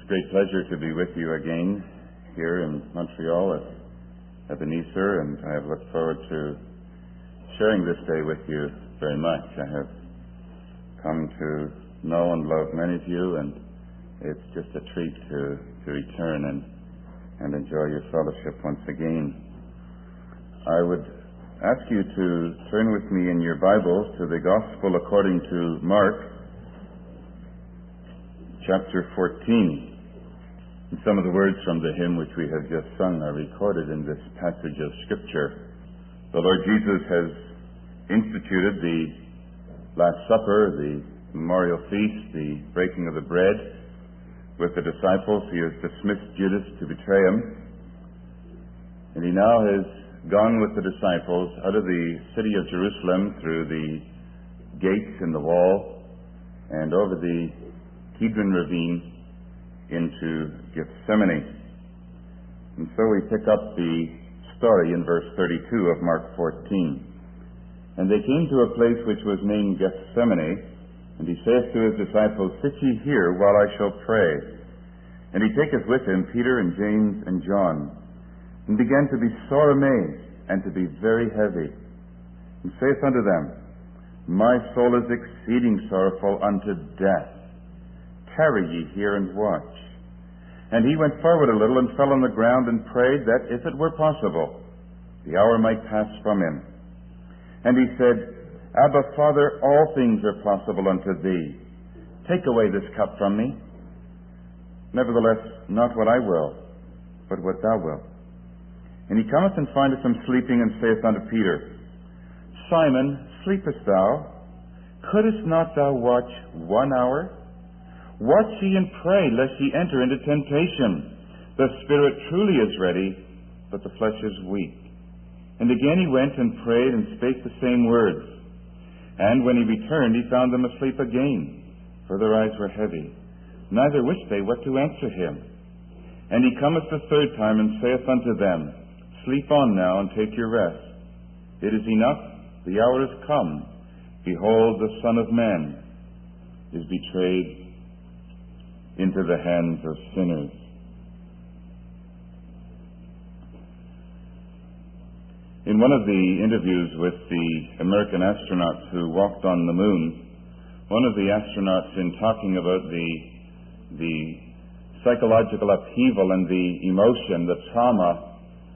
It's a great pleasure to be with you again here in Montreal at Ebenezer, and I have looked forward to sharing this day with you very much. I have come to know and love many of you, and it's just a treat to return and enjoy your fellowship once again. I would ask you to turn with me in your Bibles to the Gospel according to Mark, chapter 14. And some of the words from the hymn which we have just sung are recorded in this passage of Scripture. The Lord Jesus has instituted the Last Supper, the memorial feast, the breaking of the bread with the disciples. He has dismissed Judas to betray him. And he now has gone with the disciples out of the city of Jerusalem through the gates in the wall and over the Kidron ravine into Gethsemane. And so we pick up the story in verse 32 of Mark 14. And they came to a place which was named Gethsemane, and he saith to his disciples, Sit ye here while I shall pray. And he taketh with him Peter and James and John, and began to be sore amazed, and to be very heavy, and saith unto them, My soul is exceeding sorrowful unto death. Tarry ye here and watch. And he went forward a little and fell on the ground and prayed that, if it were possible, the hour might pass from him. And he said, Abba, Father, all things are possible unto thee. Take away this cup from me. Nevertheless, not what I will, but what thou wilt. And he cometh and findeth him sleeping, and saith unto Peter, Simon, sleepest thou? Couldest not thou watch 1 hour? Watch ye and pray, lest ye enter into temptation. The spirit truly is ready, but the flesh is weak. And again he went and prayed and spake the same words. And when he returned, he found them asleep again, for their eyes were heavy. Neither wist they what to answer him. And he cometh the third time, and saith unto them, Sleep on now, and take your rest. It is enough, the hour is come. Behold, the Son of Man is betrayed into the hands of sinners. In one of the interviews with the American astronauts who walked on the moon, one of the astronauts, in talking about the psychological upheaval and the emotion, the trauma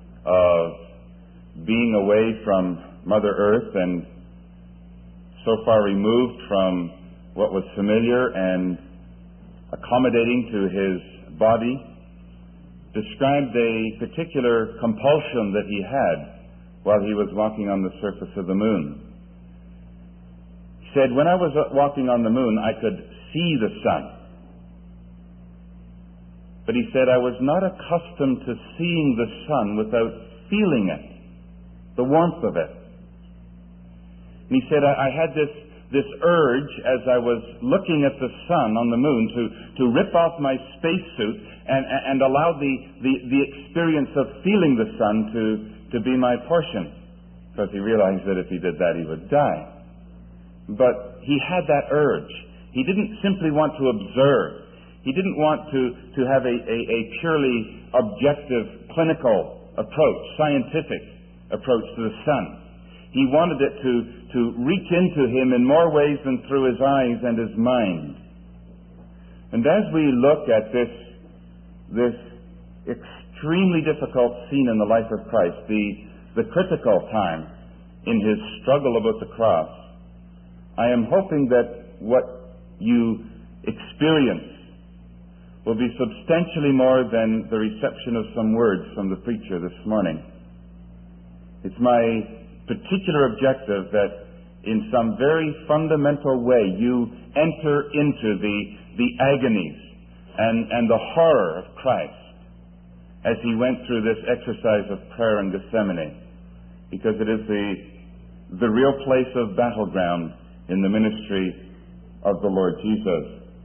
of being away from Mother Earth and so far removed from what was familiar and accommodating to his body, described a particular compulsion that he had while he was walking on the surface of the moon. He said, When I was walking on the moon, I could see the sun. But he said, I was not accustomed to seeing the sun without feeling it, the warmth of it. And he said, I had this urge as I was looking at the sun on the moon to rip off my spacesuit and allow the experience of feeling the sun to be my portion, because he realized that if he did that, he would die. But he had that urge. He didn't simply want to observe. He didn't want to have a purely objective, clinical approach, scientific approach to the sun. He wanted it to reach into him in more ways than through his eyes and his mind. And as we look at this extremely difficult scene in the life of Christ, the critical time in his struggle about the cross, I am hoping that what you experience will be substantially more than the reception of some words from the preacher this morning. It's my particular objective that in some very fundamental way you enter into the agonies and the horror of Christ as he went through this exercise of prayer in Gethsemane, because it is the real place of battleground in the ministry of the Lord Jesus.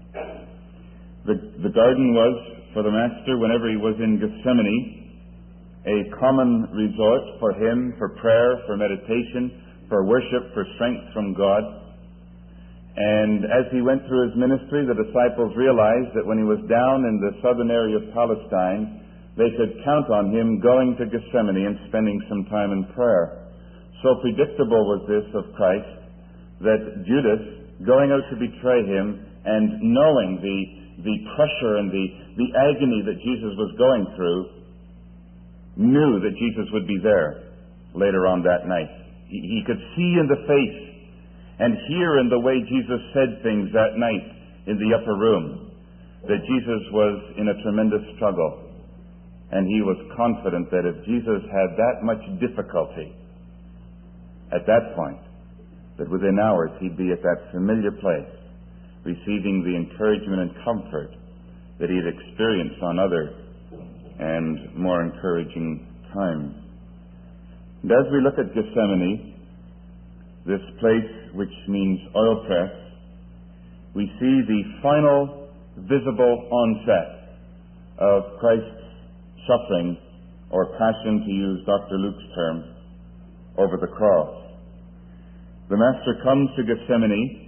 The garden was, for the Master, whenever he was in Gethsemane, a common resort for him, for prayer, for meditation, for worship, for strength from God. And as he went through his ministry, the disciples realized that when he was down in the southern area of Palestine, they could count on him going to Gethsemane and spending some time in prayer. So predictable was this of Christ that Judas, going out to betray him and knowing the pressure and the agony that Jesus was going through, knew that Jesus would be there later on that night. He could see in the face and hear in the way Jesus said things that night in the upper room that Jesus was in a tremendous struggle. And he was confident that if Jesus had that much difficulty at that point, that within hours he'd be at that familiar place, receiving the encouragement and comfort that he had experienced on other and more encouraging times. And as we look at Gethsemane, this place which means oil press, we see the final visible onset of Christ's suffering, or passion, to use Dr. Luke's term, over the cross. The Master comes to Gethsemane.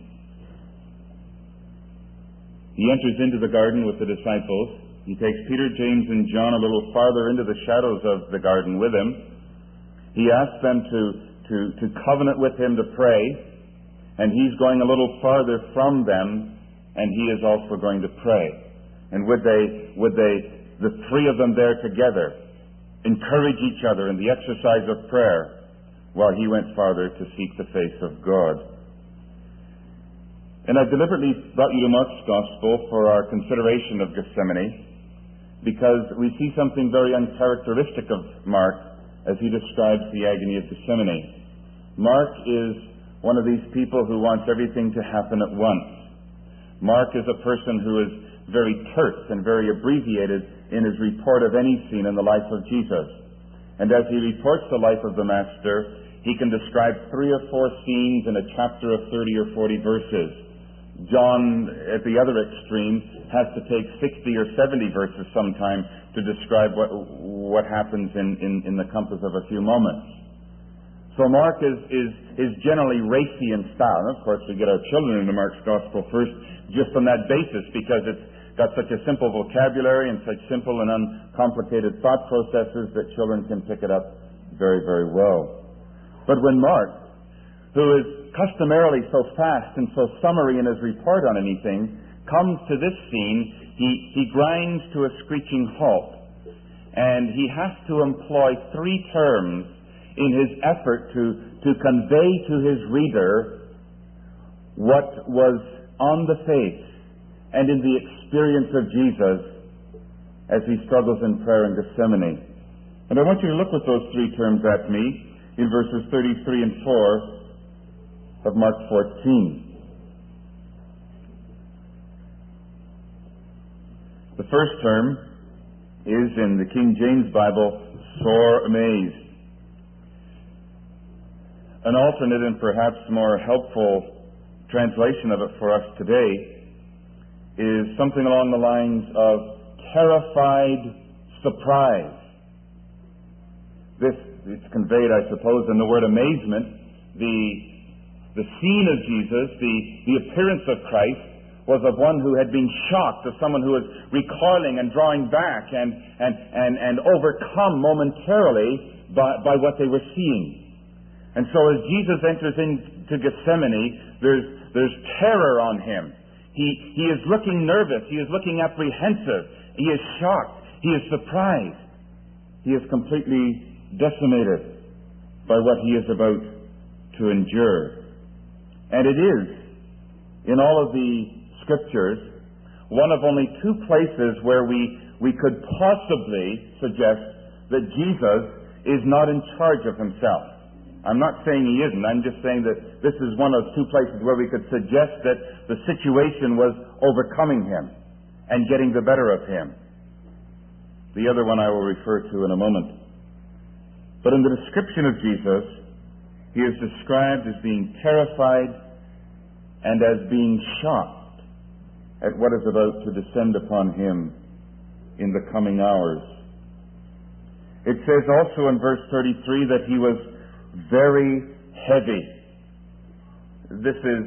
He enters into the garden with the disciples. He takes Peter, James, and John a little farther into the shadows of the garden with him. He asks them to covenant with him to pray, and he's going a little farther from them, and he is also going to pray. And would they, the three of them there together, encourage each other in the exercise of prayer while he went farther to seek the face of God. And I've deliberately brought you to Mark's Gospel for our consideration of Gethsemane, because we see something very uncharacteristic of Mark as he describes the agony of Gethsemane. Mark is one of these people who wants everything to happen at once. Mark is a person who is very terse and very abbreviated in his report of any scene in the life of Jesus. And as he reports the life of the Master, he can describe 3 or 4 scenes in a chapter of 30 or 40 verses. John, at the other extreme, has to take 60 or 70 verses sometime to describe what happens in the compass of a few moments. So Mark is generally racy in style. And of course, we get our children into Mark's Gospel first just on that basis, because it's got such a simple vocabulary and such simple and uncomplicated thought processes that children can pick it up very, very well. But when Mark, who is customarily so fast and so summary in his report on anything, comes to this scene, he grinds to a screeching halt. And he has to employ 3 terms in his effort to convey to his reader what was on the face and in the experience of Jesus as he struggles in prayer in Gethsemane. And I want you to look with those 3 terms at me in verses 33 and 4 of Mark 14. The first term is in the King James Bible, sore amazed. An alternate and perhaps more helpful translation of it for us today is something along the lines of terrified surprise. This is conveyed, I suppose, in the word amazement. The scene of Jesus, the appearance of Christ, was of one who had been shocked, of someone who was recoiling and drawing back and overcome momentarily by what they were seeing. And so as Jesus enters into Gethsemane, there's terror on him. He is looking nervous. He is looking apprehensive. He is shocked. He is surprised. He is completely decimated by what he is about to endure. And it is, in all of the Scriptures, one of only 2 places where we could possibly suggest that Jesus is not in charge of himself. I'm not saying he isn't. I'm just saying that this is one of 2 places where we could suggest that the situation was overcoming him and getting the better of him. The other one I will refer to in a moment. But in the description of Jesus, he is described as being terrified and as being shocked at what is about to descend upon him in the coming hours. It says also in verse 33 that he was very heavy. This is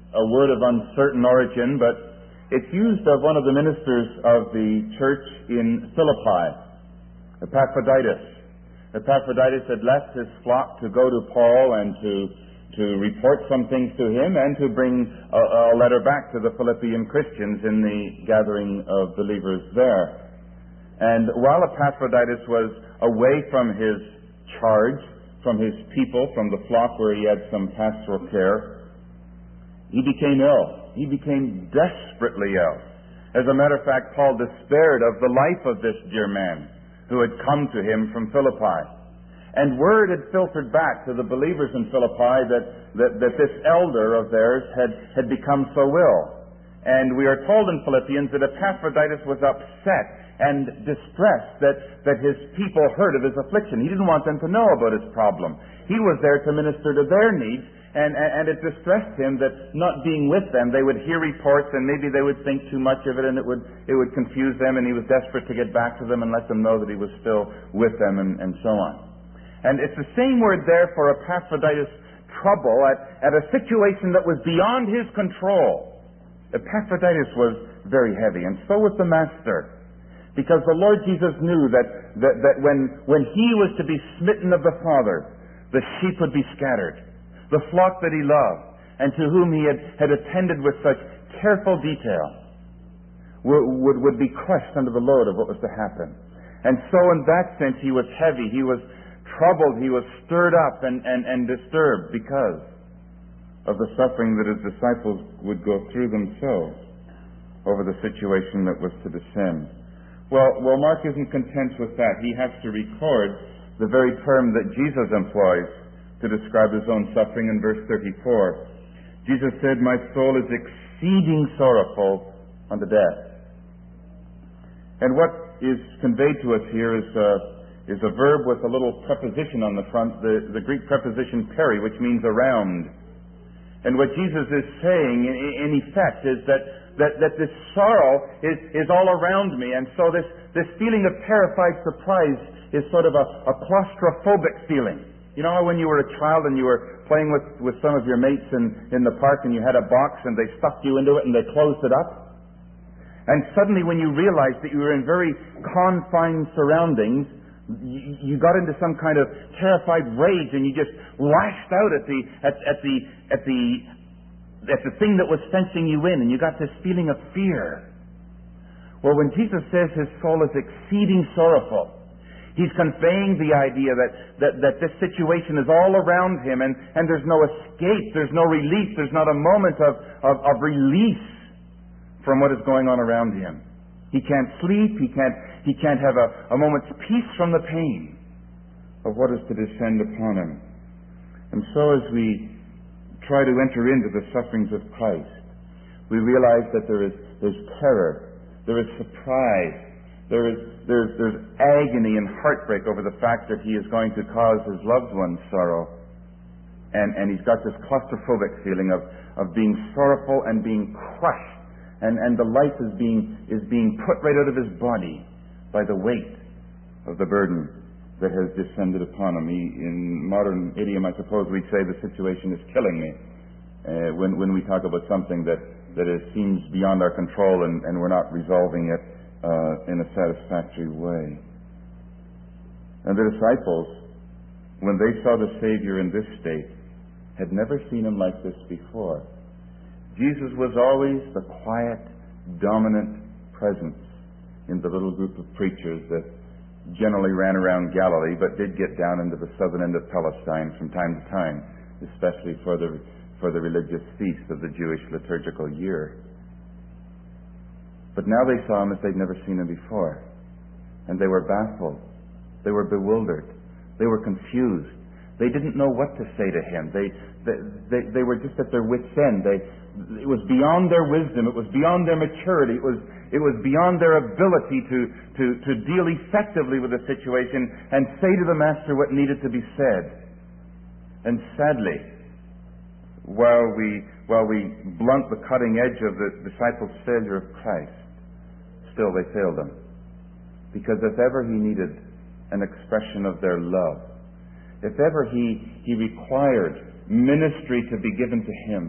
a word of uncertain origin, but it's used of one of the ministers of the church in Philippi, Epaphroditus. Epaphroditus had left his flock to go to Paul and to report some things to him and to bring a letter back to the Philippian Christians in the gathering of believers there. And while Epaphroditus was away from his charge, from his people, from the flock where he had some pastoral care, he became ill. He became desperately ill. As a matter of fact, Paul despaired of the life of this dear man who had come to him from Philippi. And word had filtered back to the believers in Philippi that this elder of theirs had become so ill. And we are told in Philippians that Epaphroditus was upset and distressed that his people heard of his affliction. He didn't want them to know about his problem. He was there to minister to their needs, and it distressed him that not being with them, they would hear reports and maybe they would think too much of it, and it would confuse them, and he was desperate to get back to them and let them know that he was still with them, and so on. And it's the same word there for Epaphroditus' trouble at a situation that was beyond his control. Epaphroditus was very heavy, and so was the Master. Because the Lord Jesus knew that when he was to be smitten of the Father, the sheep would be scattered. The flock that he loved, and to whom he had attended with such careful detail, would be crushed under the load of what was to happen. And so in that sense he was heavy, he was troubled, he was stirred up and disturbed because of the suffering that his disciples would go through themselves over the situation that was to descend. Well, Mark isn't content with that. He has to record the very term that Jesus employs to describe his own suffering in verse 34. Jesus said, "My soul is exceeding sorrowful unto death." And what is conveyed to us here is a verb with a little preposition on the front, the Greek preposition peri, which means around. And what Jesus is saying, in effect, is that this sorrow is all around me, and so this feeling of terrified surprise is sort of a claustrophobic feeling. You know how when you were a child and you were playing with some of your mates in the park and you had a box and they stuffed you into it and they closed it up? And suddenly when you realized that you were in very confined surroundings, you got into some kind of terrified rage and you just lashed out at the thing that was fencing you in, and you got this feeling of fear. Well, when Jesus says his soul is exceeding sorrowful, he's conveying the idea that this situation is all around him, and there's no escape, there's no relief, there's not a moment of release from what is going on around him. He can't sleep, he can't have a moment's peace from the pain of what is to descend upon him. And so as we try to enter into the sufferings of Christ, we realize that there's terror, there is surprise, there's agony and heartbreak over the fact that he is going to cause his loved ones sorrow. And he's got this claustrophobic feeling of being sorrowful and being crushed, and the life is being put right out of his body by the weight of the burden that has descended upon him. In modern idiom, I suppose we'd say the situation is killing me when we talk about something that seems beyond our control and we're not resolving it in a satisfactory way. And the disciples, when they saw the Savior in this state, had never seen him like this before. Jesus was always the quiet, dominant presence in the little group of preachers that generally ran around Galilee, but did get down into the southern end of Palestine from time to time, especially for the religious feast of the Jewish liturgical year. But now they saw him as they'd never seen him before, and they were baffled, they were bewildered, they were confused. They didn't know what to say to him. They were just at their wits' end. It was beyond their wisdom. It was beyond their maturity. It was beyond their ability to deal effectively with the situation and say to the Master what needed to be said. And sadly, while we blunt the cutting edge of the disciples' failure of Christ, still they failed him. Because if ever he needed an expression of their love, if ever he required ministry to be given to him,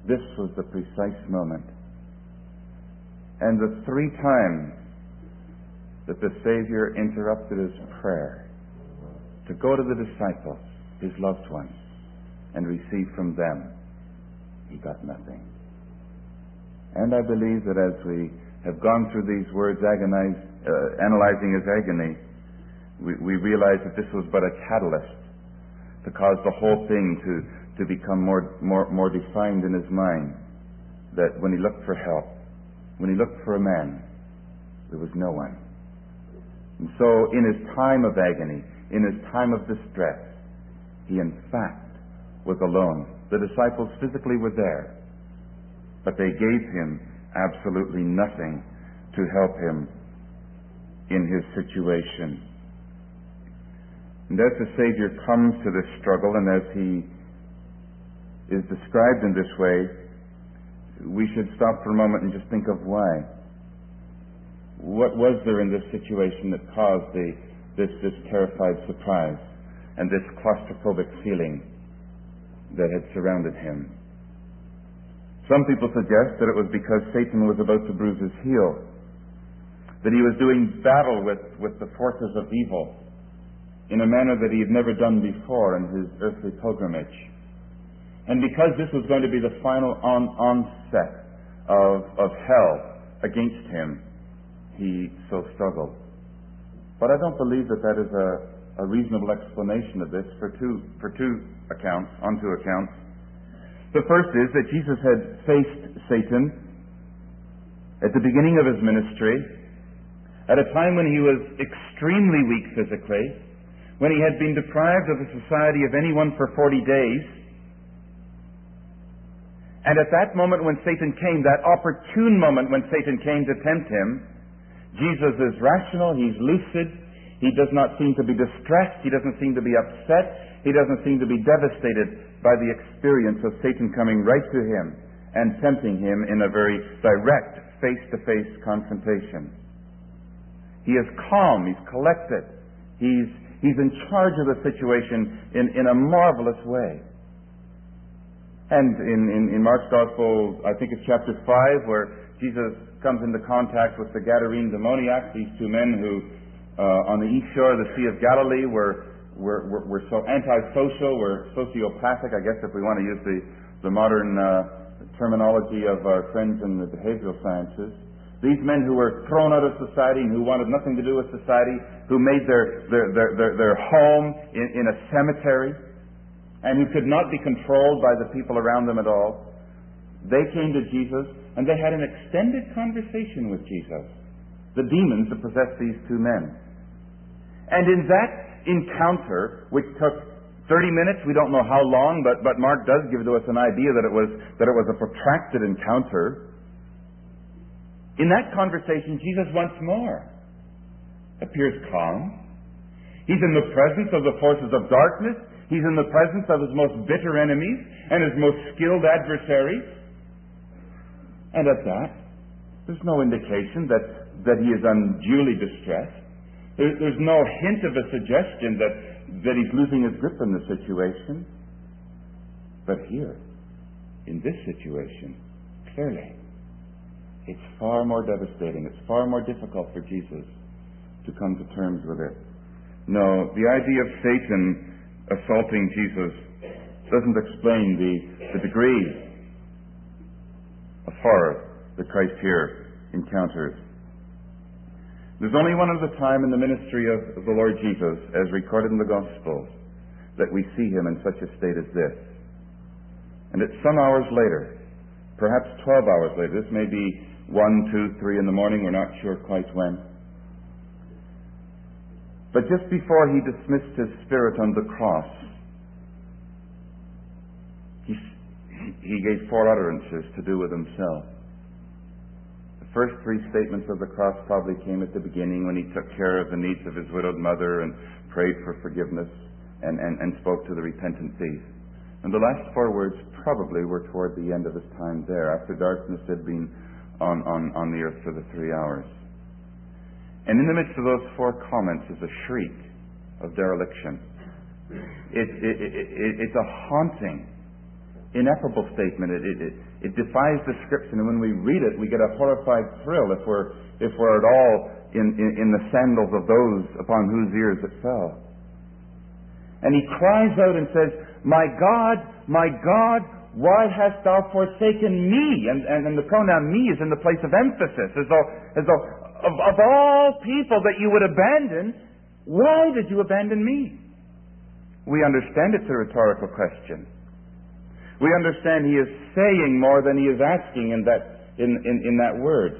this was the precise moment. And the 3 times that the Savior interrupted his prayer to go to the disciples, his loved ones, and receive from them, he got nothing. And I believe that as we have gone through these words, analyzing his agony, we realize that this was but a catalyst to cause the whole thing to become more defined in his mind. That when he looked for help, when he looked for a man, there was no one. And so in his time of agony, in his time of distress, he in fact was alone. The disciples physically were there, but they gave him absolutely nothing to help him in his situation. And as the Savior comes to this struggle, and as he is described in this way, we should stop for a moment and just think of why. What was there in this situation that caused this terrified surprise and this claustrophobic feeling that had surrounded him? Some people suggest that it was because Satan was about to bruise his heel, that he was doing battle with the forces of evil in a manner that he had never done before in his earthly pilgrimage. And because this was going to be the final onset of hell against him, he so struggled. But I don't believe that is a reasonable explanation of this on two accounts. The first is that Jesus had faced Satan at the beginning of his ministry, at a time when he was extremely weak physically, when he had been deprived of the society of anyone for 40 days. And at that moment when Satan came, that opportune moment when Satan came to tempt him, Jesus is rational, he's lucid, he does not seem to be distressed, he doesn't seem to be upset, he doesn't seem to be devastated by the experience of Satan coming right to him and tempting him in a very direct, face-to-face confrontation. He is calm, he's collected, he's in charge of the situation in a marvelous way. And in Mark's Gospel, I think it's chapter 5, where Jesus comes into contact with the Gadarene demoniacs, these 2 men who, on the east shore of the Sea of Galilee, were so antisocial, were sociopathic, I guess, if we want to use the modern terminology of our friends in the behavioral sciences. These men who were thrown out of society and who wanted nothing to do with society, who made their home in a cemetery, and who could not be controlled by the people around them at all. They came to Jesus, and they had an extended conversation with Jesus, the demons that possessed these 2 men. And in that encounter, which took 30 minutes, we don't know how long, but Mark does give to us an idea that it was a protracted encounter. In that conversation, Jesus once more appears calm. He's in the presence of the forces of darkness. He's in the presence of his most bitter enemies and his most skilled adversaries. And at that, there's no indication that he is unduly distressed. There's no hint of a suggestion that he's losing his grip in the situation. But here, in this situation, clearly, it's far more devastating. It's far more difficult for Jesus to come to terms with it. No, the idea of Satan assaulting Jesus doesn't explain the degree of horror that Christ here encounters. There's only one other time in the ministry of the Lord Jesus, as recorded in the Gospels, that we see him in such a state as this. And it's some hours later, perhaps 12 hours later. This may be 1, 2, 3 in the morning. We're not sure quite when. But just before he dismissed his spirit on the cross, he gave 4 utterances to do with himself. The first 3 statements of the cross probably came at the beginning, when he took care of the needs of his widowed mother and prayed for forgiveness and spoke to the repentant thief. And the last 4 words probably were toward the end of his time there, after darkness had been on the earth for the 3 hours. And in the midst of those 4 comments is a shriek of dereliction. It's a haunting ineffable statement. It defies description, and when we read it, we get a horrified thrill if we're at all in the sandals of those upon whose ears it fell. And he cries out and says, my God, why hast thou forsaken me?" And the pronoun "me" is in the place of emphasis, as though of all people that you would abandon, why did you abandon me? We understand it's a rhetorical question. We understand he is saying more than he is asking in that word.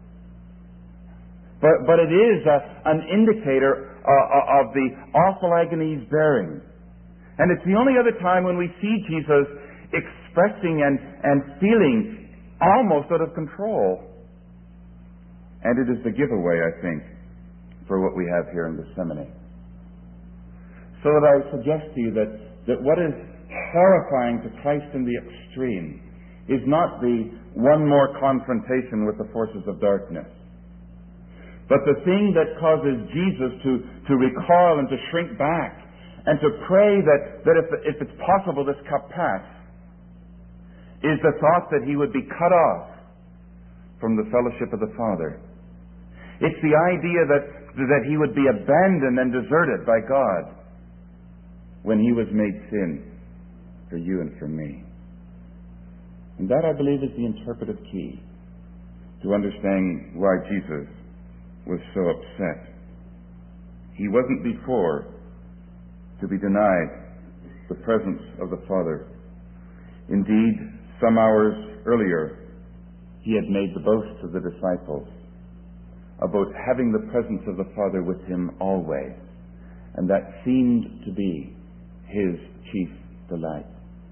But it is an indicator of the awful agony he's bearing. And it's the only other time when we see Jesus expressing and feeling almost out of control. And it is the giveaway, I think, for what we have here in Gethsemane. So that I suggest to you that what is horrifying to Christ in the extreme is not the one more confrontation with the forces of darkness, but the thing that causes Jesus to recoil and to shrink back and to pray that if it's possible this cup pass, is the thought that he would be cut off from the fellowship of the Father. It's the idea that he would be abandoned and deserted by God when he was made sin for you and for me. And that, I believe, is the interpretive key to understanding why Jesus was so upset. He wasn't before to be denied the presence of the Father. Indeed, some hours earlier, he had made the boast to the disciples about having the presence of the Father with him always, and that seemed to be his chief delight.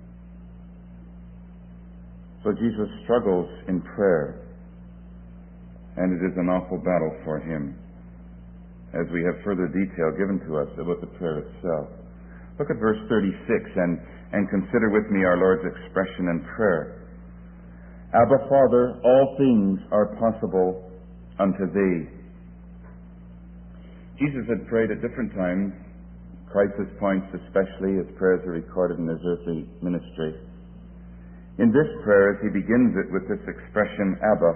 So Jesus struggles in prayer, and it is an awful battle for him, as we have further detail given to us about the prayer itself. Look at verse 36 and consider with me our Lord's expression in prayer. "Abba, Father, all things are possible unto thee." Jesus had prayed at different times, crisis points especially, his prayers are recorded in his earthly ministry. In this prayer, as he begins it with this expression, Abba,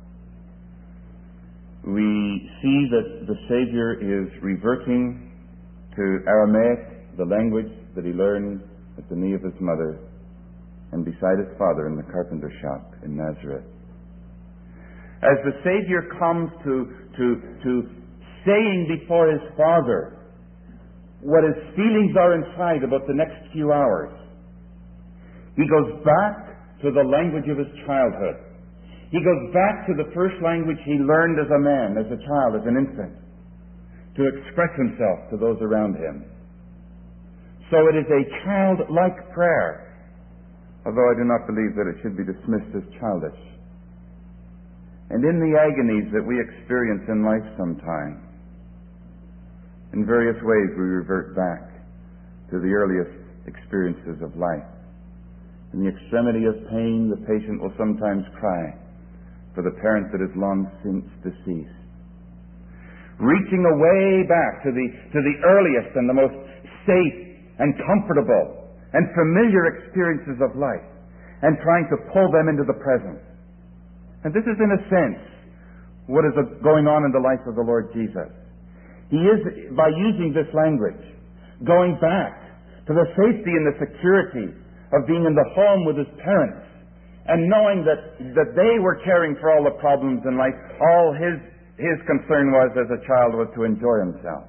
we see that the Savior is reverting to Aramaic, the language that he learned at the knee of his mother and beside his father in the carpenter shop in Nazareth. As the Savior comes to saying before his Father what his feelings are inside about the next few hours, he goes back to the language of his childhood. He goes back to the first language he learned as a man, as a child, as an infant, to express himself to those around him. So it is a childlike prayer, although I do not believe that it should be dismissed as childish. And in the agonies that we experience in life sometimes, in various ways we revert back to the earliest experiences of life. In the extremity of pain, the patient will sometimes cry for the parent that is long since deceased. Reaching away back to the earliest and the most safe and comfortable and familiar experiences of life, and trying to pull them into the present. And this is, in a sense, what is going on in the life of the Lord Jesus. He is, by using this language, going back to the safety and the security of being in the home with his parents, and knowing that they were caring for all the problems in life. All his concern was, as a child, was to enjoy himself.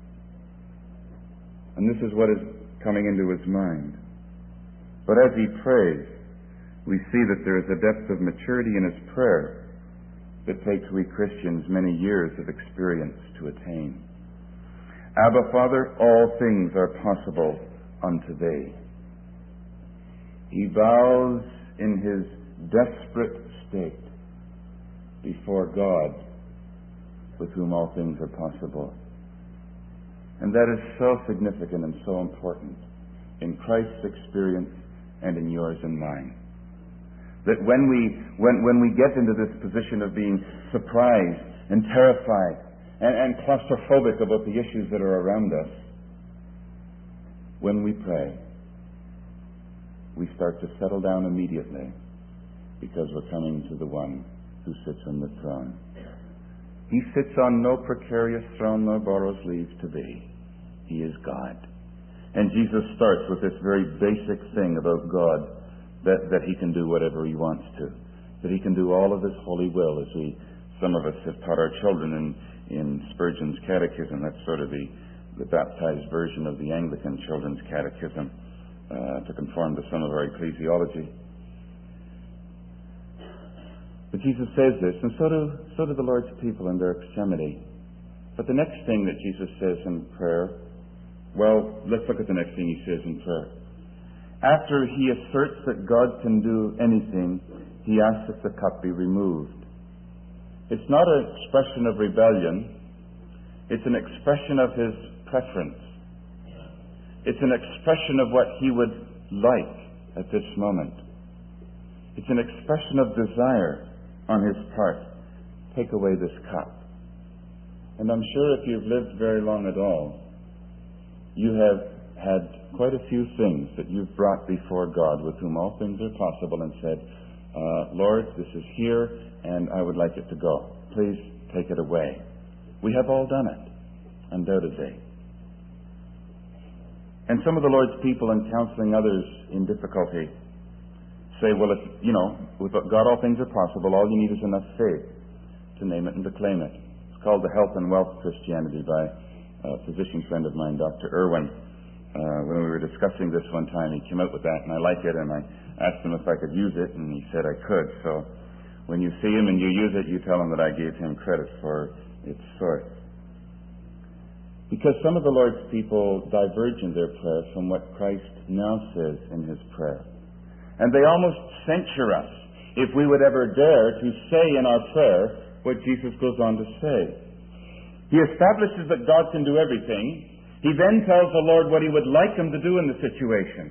And this is what is coming into his mind. But as he prays, we see that there is a depth of maturity in his prayer that takes we Christians many years of experience to attain. Abba, Father, all things are possible unto thee. He bows in his desperate state before God, with whom all things are possible. And that is so significant and so important in Christ's experience and in yours and mine. That when we get into this position of being surprised and terrified and claustrophobic about the issues that are around us, when we pray, we start to settle down immediately because we're coming to the one who sits on the throne. He sits on no precarious throne nor borrows leave to be. He is God. And Jesus starts with this very basic thing about God, that He can do whatever He wants to, that He can do all of His holy will, as some of us have taught our children in Spurgeon's Catechism. That's sort of the baptized version of the Anglican Children's Catechism, to conform to some of our ecclesiology. But Jesus says this, and so do the Lord's people in their extremity. But the next thing that Jesus says in prayer, well, let's look at the next thing He says in prayer. After He asserts that God can do anything, He asks that the cup be removed. It's not an expression of rebellion. It's an expression of His preference. It's an expression of what He would like at this moment. It's an expression of desire on His part. Take away this cup. And I'm sure if you've lived very long at all, you have had quite a few things that you've brought before God, with whom all things are possible, and said, Lord, this is here, and I would like it to go. Please take it away. We have all done it, undoubtedly. And some of the Lord's people, in counseling others in difficulty, say, well, with God all things are possible. All you need is enough faith to name it and to claim it. It's called the Health and Wealth Christianity by a physician friend of mine, Dr. Irwin. When we were discussing this one time, he came out with that, and I like it, and I asked him if I could use it, and he said I could. So when you see him and you use it, you tell him that I gave him credit for its source. Because some of the Lord's people diverge in their prayer from what Christ now says in His prayer. And they almost censure us if we would ever dare to say in our prayer what Jesus goes on to say. He establishes that God can do everything. He then tells the Lord what He would like Him to do in the situation.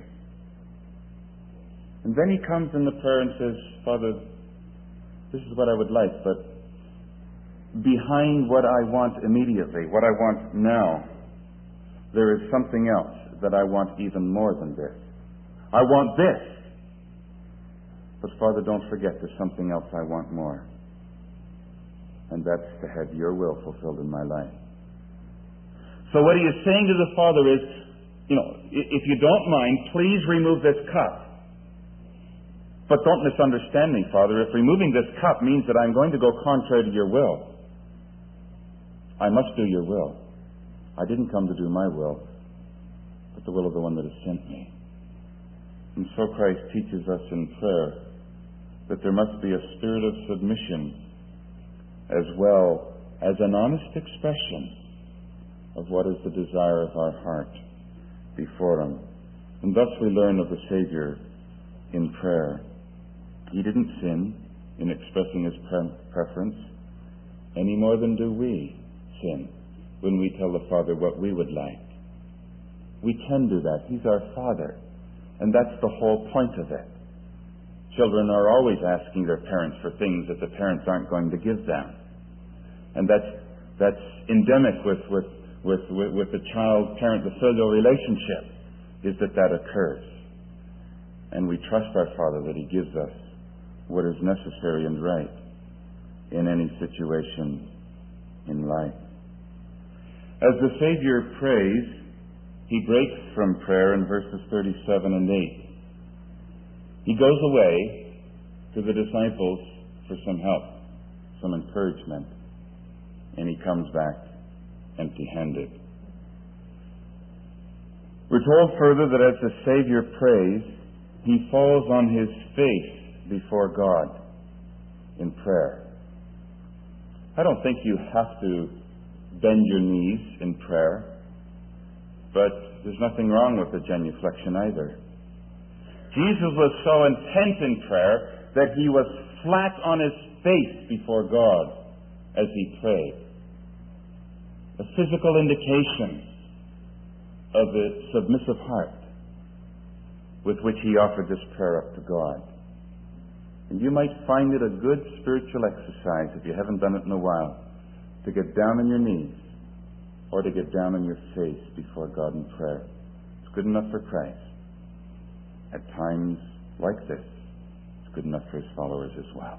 And then He comes in the prayer and says, Father, this is what I would like, but behind what I want immediately, what I want now, there is something else that I want even more than this. I want this. But Father, don't forget there's something else I want more. And that's to have Your will fulfilled in my life. So what He is saying to the Father is, if you don't mind, please remove this cup. But don't misunderstand me, Father. If removing this cup means that I'm going to go contrary to Your will, I must do Your will. I didn't come to do my will, but the will of the one that has sent me. And so Christ teaches us in prayer that there must be a spirit of submission as well as an honest expression of what is the desire of our heart before Him. And thus we learn of the Savior in prayer. He didn't sin in expressing His preference any more than do we sin when we tell the Father what we would like. We can do that. He's our Father. And that's the whole point of it. Children are always asking their parents for things that the parents aren't going to give them. And that's endemic with the child-parent, the filial relationship, is that occurs. And we trust our Father that He gives us what is necessary and right in any situation in life. As the Savior prays, He breaks from prayer in verses 37 and 8. He goes away to the disciples for some help, some encouragement, and He comes back empty-handed. We're told further that as the Savior prays, He falls on His face before God in prayer. I don't think you have to bend your knees in prayer, but there's nothing wrong with the genuflection either. Jesus was so intent in prayer that He was flat on His face before God as He prayed. A physical indication of the submissive heart with which He offered this prayer up to God. And you might find it a good spiritual exercise, if you haven't done it in a while, to get down on your knees or to get down on your face before God in prayer. It's good enough for Christ. at times like this, is good enough for his followers as well.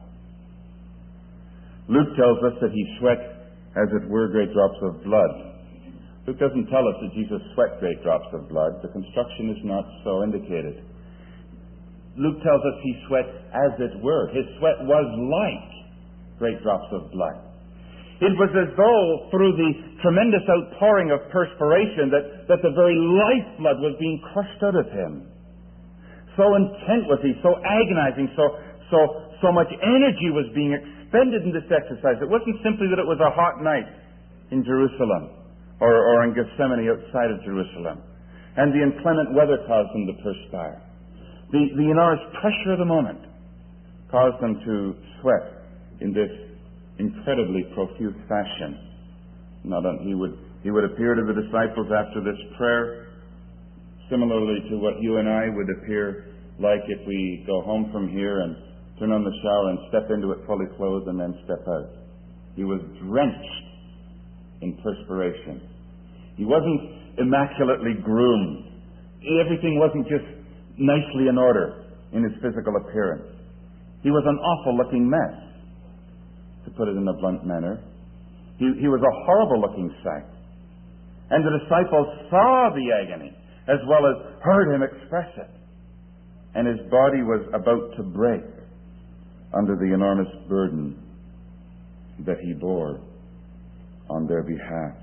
Luke tells us that he sweat, as it were, great drops of blood. Luke doesn't tell us that Jesus sweat great drops of blood. The construction is not so indicated. Luke tells us he sweat as it were. His sweat was like great drops of blood. It was as though through the tremendous outpouring of perspiration that the very lifeblood was being crushed out of him. So intent was he, so agonizing, so much energy was being expended in this exercise. It wasn't simply that it was a hot night in Jerusalem or in Gethsemane outside of Jerusalem, and the inclement weather caused them to perspire. The enormous pressure of the moment caused them to sweat in this incredibly profuse fashion. He would appear to the disciples after this prayer similarly to what you and I would appear like if we go home from here and turn on the shower and step into it fully clothed and then step out. He was drenched in perspiration. He wasn't immaculately groomed. Everything wasn't just nicely in order in his physical appearance. He was an awful-looking mess, to put it in a blunt manner. He was a horrible-looking sight. And the disciples saw the agony, as well as heard him express it. And his body was about to break under the enormous burden that he bore on their behalf.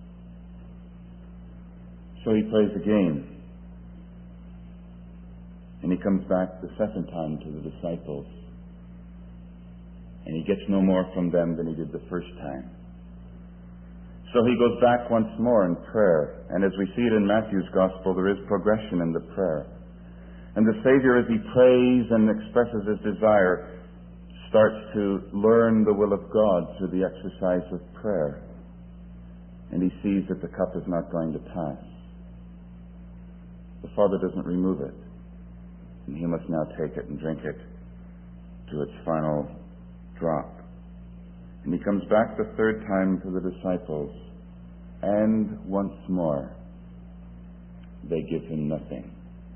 So he prays again. And he comes back the second time to the disciples. And he gets no more from them than he did the first time. So he goes back once more in prayer. And as we see it in Matthew's Gospel, there is progression in the prayer. And the Savior, as he prays and expresses his desire, starts to learn the will of God through the exercise of prayer. And he sees that the cup is not going to pass. The Father doesn't remove it. And he must now take it and drink it to its final drop. And he comes back the third time to the disciples, and once more they give him nothing.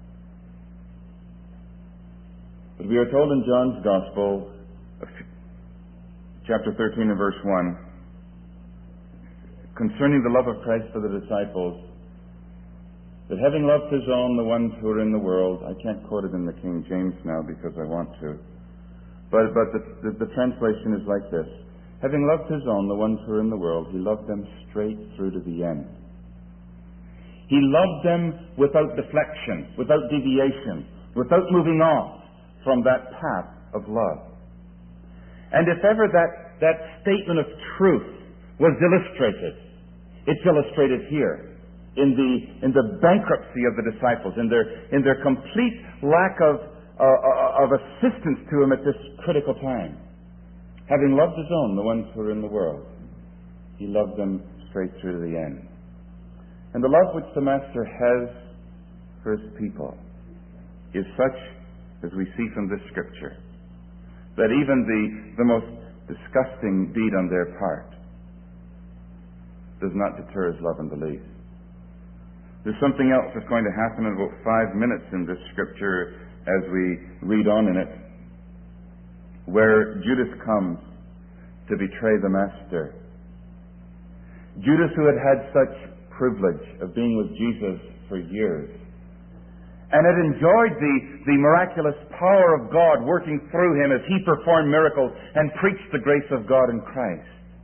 But we are told in John's Gospel, chapter 13 and verse 1, concerning the love of Christ for the disciples, that having loved his own, the ones who are in the world, I can't quote it in the King James now because I want to, but the translation is like this: having loved his own, the ones who are in the world, he loved them straight through to the end. He loved them without deflection, without deviation, without moving off from that path of love. And if ever that statement of truth was illustrated, it's illustrated here in the bankruptcy of the disciples, in their complete lack of assistance to him at this critical time. Having loved his own, the ones who are in the world, he loved them straight through to the end. And the love which the Master has for his people is such, as we see from this Scripture, that even the most disgusting deed on their part does not deter his love in the least. There's something else that's going to happen in about 5 minutes in this Scripture as we read on in it, where Judas comes to betray the Master. Judas, who had such privilege of being with Jesus for years, and had enjoyed the miraculous power of God working through him as he performed miracles and preached the grace of God in Christ,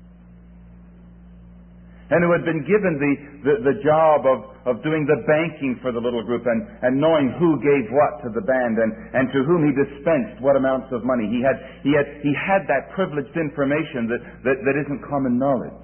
and who had been given the job of doing the banking for the little group and knowing who gave what to the band and to whom he dispensed what amounts of money. He had that privileged information that isn't common knowledge.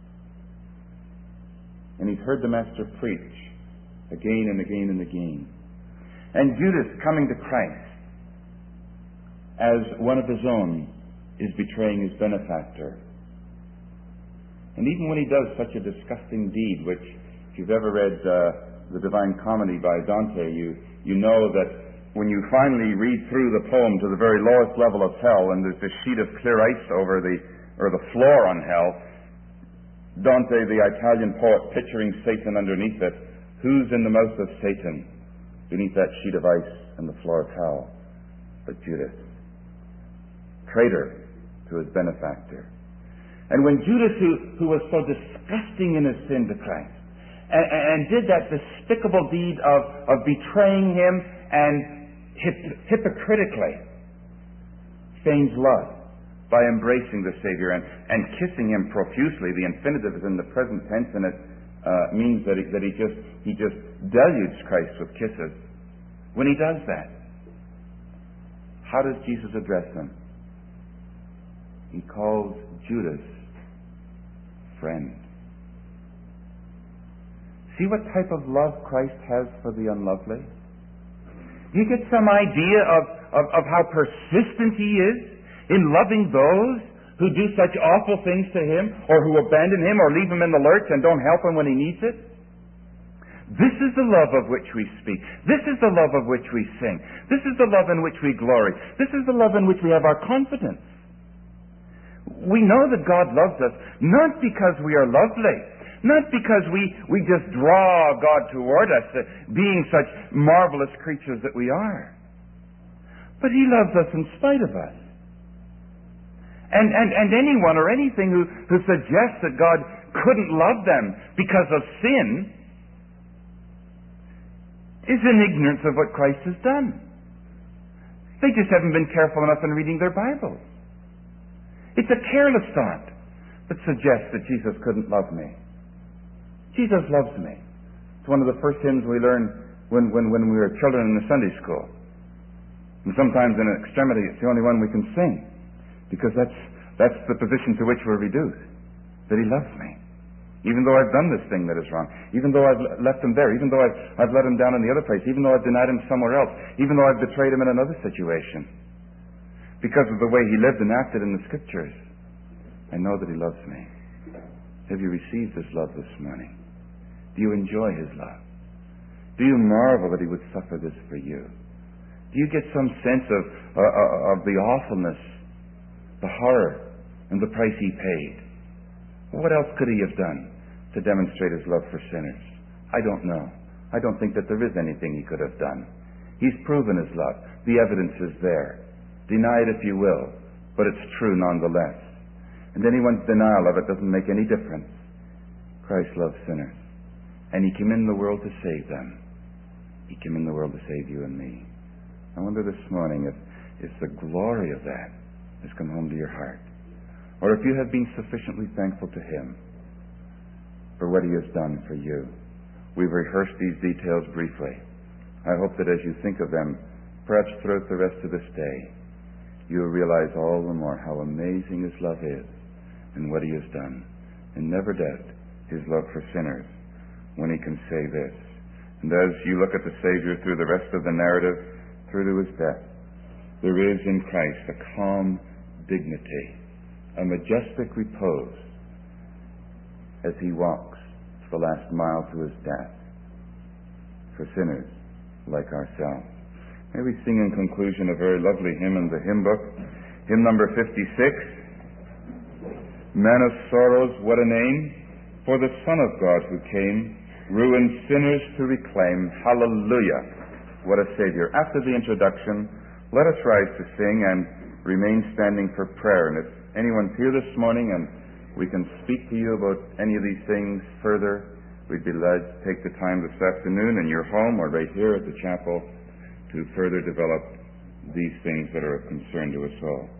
And he's heard the Master preach again and again and again. And Judas, coming to Christ as one of his own, is betraying his benefactor. And even when he does such a disgusting deed, which, if you've ever read the Divine Comedy by Dante, you know that when you finally read through the poem to the very lowest level of hell, and there's this sheet of clear ice over the floor on hell, Dante, the Italian poet, picturing Satan underneath it, who's in the mouth of Satan beneath that sheet of ice and the floor towel, but Judas, traitor to his benefactor. And when Judas, who was so disgusting in his sin to Christ, and did that despicable deed of betraying him and hypocritically feigns love by embracing the Savior and kissing him profusely. The infinitive is in the present tense, and it means that he just deluged Christ with kisses. When he does that, how does Jesus address him? He calls Judas friend. See what type of love Christ has for the unlovely? You get some idea of how persistent he is in loving those who do such awful things to him, or who abandon him, or leave him in the lurch and don't help him when he needs it. This is the love of which we speak. This is the love of which we sing. This is the love in which we glory. This is the love in which we have our confidence. We know that God loves us not because we are lovely, not because we just draw God toward us, being such marvelous creatures that we are, but He loves us in spite of us. And anyone or anything who suggests that God couldn't love them because of sin is in ignorance of what Christ has done. They just haven't been careful enough in reading their Bibles. It's a careless thought that suggests that Jesus couldn't love me. Jesus loves me. It's one of the first hymns we learned when we were children in the Sunday school. And sometimes in extremity it's the only one we can sing, because that's the position to which we're reduced. That He loves me. Even though I've done this thing that is wrong. Even though I've left Him there. Even though I've let Him down in the other place. Even though I've denied Him somewhere else. Even though I've betrayed Him in another situation. Because of the way He lived and acted in the Scriptures, I know that He loves me. Have you received His love this morning? Do you enjoy His love? Do you marvel that He would suffer this for you? Do you get some sense of the awfulness, the horror, and the price He paid? What else could He have done to demonstrate His love for sinners? I don't know. I don't think that there is anything He could have done. He's proven His love. The evidence is there. Deny it if you will, but it's true nonetheless. And anyone's denial of it doesn't make any difference. Christ loves sinners. And He came in the world to save them. He came in the world to save you and me. I wonder this morning if the glory of that has come home to your heart. Or if you have been sufficiently thankful to Him for what He has done for you. We've rehearsed these details briefly. I hope that as you think of them, perhaps throughout the rest of this day, you will realize all the more how amazing His love is and what He has done. And never doubt His love for sinners when He can say this. And as you look at the Savior through the rest of the narrative, through to His death, there is in Christ a calm dignity, a majestic repose as He walks the last mile to His death for sinners like ourselves. May we sing in conclusion a very lovely hymn in the hymn book, hymn number 56. Man of sorrows, what a name for the Son of God who came, ruined sinners to reclaim. Hallelujah! What a Savior. After the introduction, let us rise to sing and remain standing for prayer. And if anyone's here this morning and we can speak to you about any of these things further, we'd be glad to take the time this afternoon in your home or right here at the chapel to further develop these things that are of concern to us all.